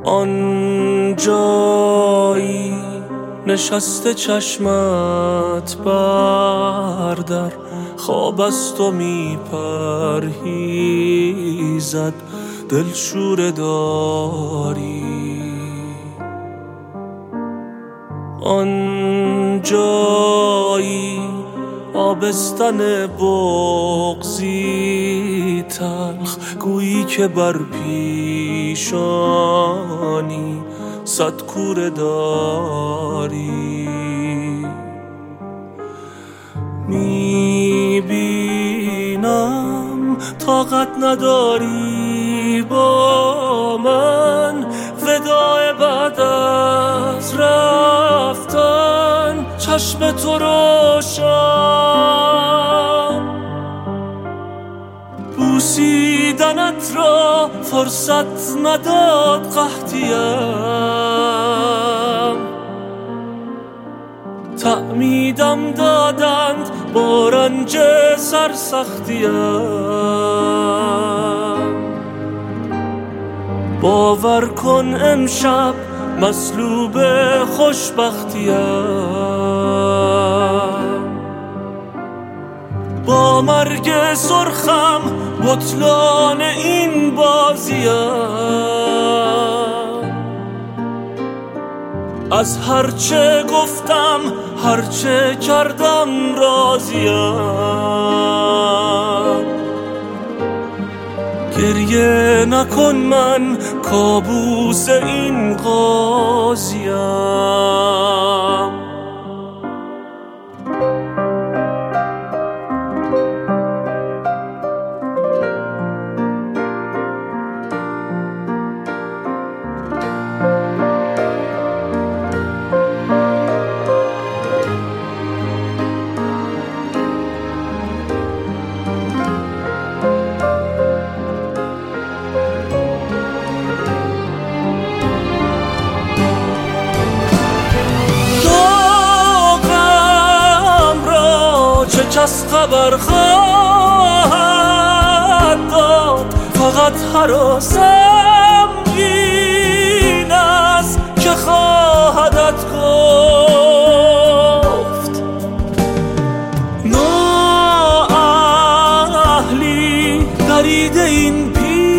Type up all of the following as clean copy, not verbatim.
آن جایی نشسته چشمت بردر، خواب از تو می پرهیزد، دلشوره داری. آن جایی آبستن بغضی تلخ، گویی که بر پیشانی صد کوره داری. میبینم طاقت نداری با من، وداع بعد از رفتن چشم تو روشن. بوسیدنت را فرصت نداد قحطیم، تعمیدم دادند با رنج سرسختیم. باور کن امشب مصلوب خوشبختیم، با مرگ سرخم بطلان این بازیم. از هرچه گفتم هرچه کردم راضیم. گریه نکن من کابوس این قاضیم. کس خبر خواهد داد، فقط هراسم این است که خواهدت گفت. نااهلی درید این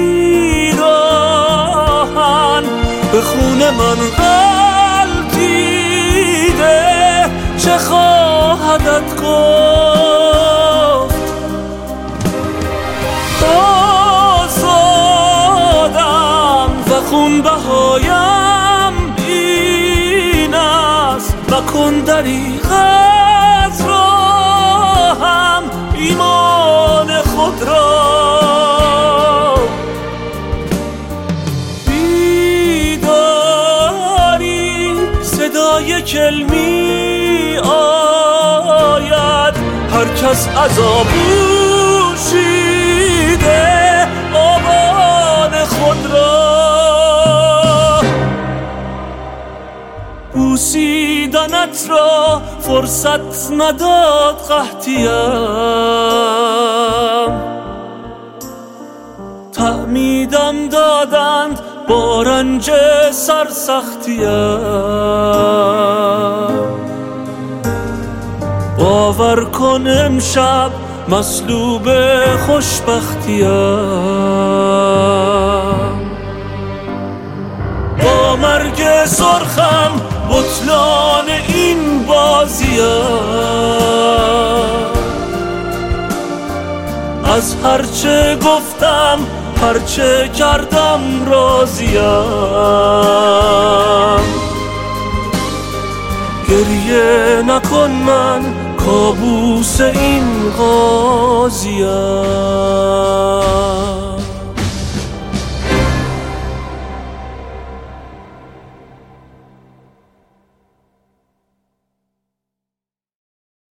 پیراهن، به خون من غلطیده، چه خواهدت گفت. خون بهایم این است، مکن دریغ از راهم ایمان خود را. بیداری صدای کلمی آید، هر کس عذابو شیده آبان خود را. بوسیدنت را فرصت نداد قحطیم، تعمیدم دادند با رنج سرسختیم. باور کن امشب مصلوب خوشبختیم، با مرگ سرخم بطلان این بازیم. از هرچه گفتم هرچه کردم راضیم. گریه نکن من کابوس این قاضیم.